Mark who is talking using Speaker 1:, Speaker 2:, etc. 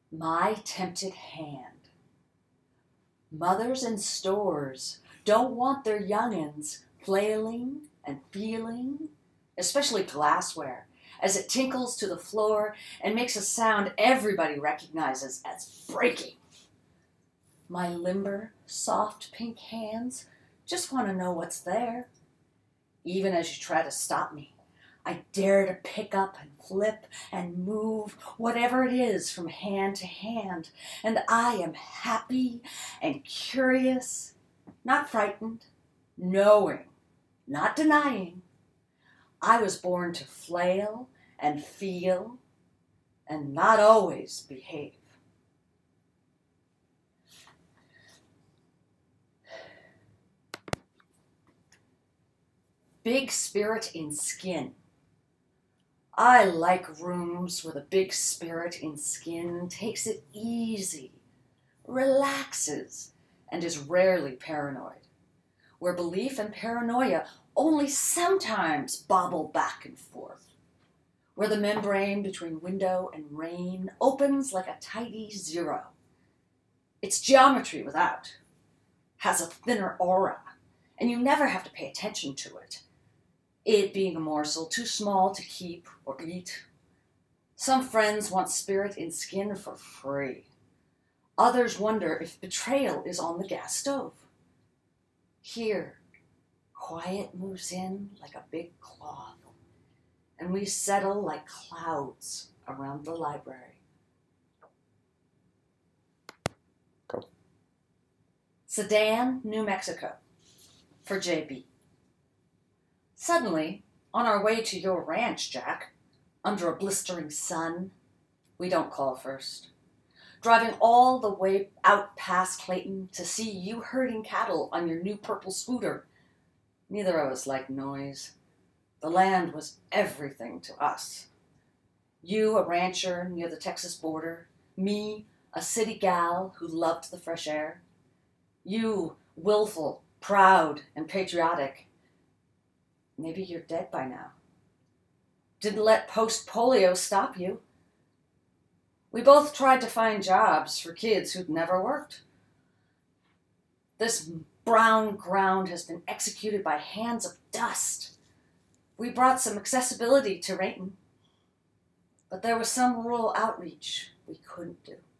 Speaker 1: My tempted hand. Mothers in stores don't want their young'uns flailing and feeling, especially glassware, as it tinkles to the floor and makes a sound everybody recognizes as breaking. My limber, soft pink hands just want to know what's there. Even as you try to stop me, I dare to pick up and flip and move whatever it is from hand to hand, and I am happy and curious, not frightened, knowing, not denying. I was born to flail and feel and not always behave. Big spirit in skin. I like rooms where the big spirit in skin takes it easy, relaxes, and is rarely paranoid, where belief and paranoia only sometimes bobble back and forth, where the membrane between window and rain opens like a tidy zero. It's geometry without, has a thinner aura, and you never have to pay attention to it, it being a morsel too small to keep or eat. Some friends want spirit in skin for free. Others wonder if betrayal is on the gas stove. Here, quiet moves in like a big cloth, and we settle like clouds around the library.
Speaker 2: Go.
Speaker 1: Sedan, New Mexico, for JB. Suddenly, on our way to your ranch, Jack, under a blistering sun, we don't call first, driving all the way out past Clayton to see you herding cattle on your new purple scooter. Neither of us liked noise. The land was everything to us. You, a rancher near the Texas border. Me, a city gal who loved the fresh air. You, willful, proud, and patriotic. Maybe you're dead by now. Didn't let post-polio stop you. We both tried to find jobs for kids who'd never worked. This brown ground has been executed by hands of dust. We brought some accessibility to Rayton, but there was some rural outreach we couldn't do.